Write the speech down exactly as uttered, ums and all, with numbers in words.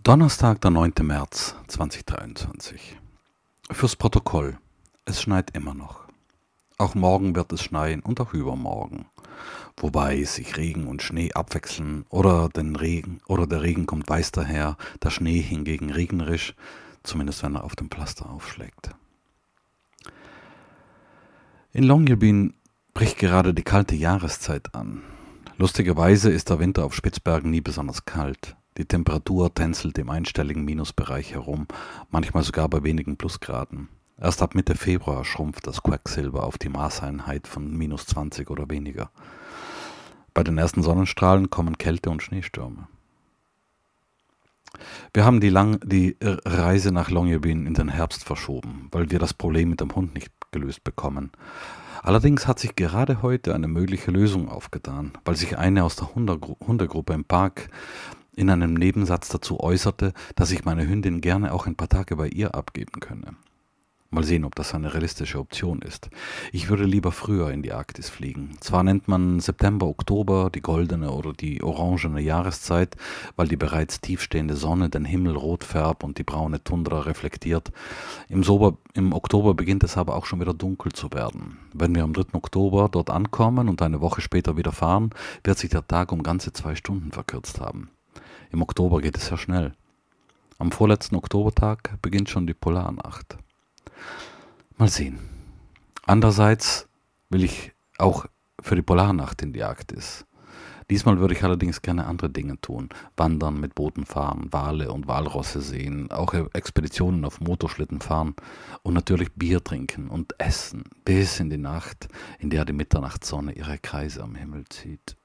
Donnerstag, der neunte März zweitausenddreiundzwanzig. Fürs Protokoll: Es schneit immer noch. Auch morgen wird es schneien und auch übermorgen. Wobei sich Regen und Schnee abwechseln oder, den Regen, oder der Regen kommt weiß daher, der Schnee hingegen regnerisch, zumindest wenn er auf dem Pflaster aufschlägt. In Longyearbyen bricht gerade die kalte Jahreszeit an. Lustigerweise ist der Winter auf Spitzbergen nie besonders kalt. Die Temperatur tänzelt im einstelligen Minusbereich herum, manchmal sogar bei wenigen Plusgraden. Erst ab Mitte Februar schrumpft das Quecksilber auf die Maßeinheit von minus zwanzig oder weniger. Bei den ersten Sonnenstrahlen kommen Kälte- und Schneestürme. Wir haben die, lang, die Reise nach Longyearbyen in den Herbst verschoben, weil wir das Problem mit dem Hund nicht gelöst bekommen. Allerdings hat sich gerade heute eine mögliche Lösung aufgetan, weil sich eine aus der Hundegruppe im Park in einem Nebensatz dazu äußerte, dass ich meine Hündin gerne auch ein paar Tage bei ihr abgeben könne. Mal sehen, ob das eine realistische Option ist. Ich würde lieber früher in die Arktis fliegen. Zwar nennt man September, Oktober die goldene oder die orangene Jahreszeit, weil die bereits tiefstehende Sonne den Himmel rot färbt und die braune Tundra reflektiert. Im, Sober, Im Oktober beginnt es aber auch schon wieder dunkel zu werden. Wenn wir am dritten Oktober dort ankommen und eine Woche später wieder fahren, wird sich der Tag um ganze zwei Stunden verkürzt haben. Im Oktober geht es sehr schnell. Am vorletzten Oktobertag beginnt schon die Polarnacht. Mal sehen. Andererseits will ich auch für die Polarnacht in die Arktis. Diesmal würde ich allerdings gerne andere Dinge tun. Wandern, mit Booten fahren, Wale und Walrosse sehen, auch Expeditionen auf Motorschlitten fahren und natürlich Bier trinken und essen bis in die Nacht, in der die Mitternachtssonne ihre Kreise am Himmel zieht.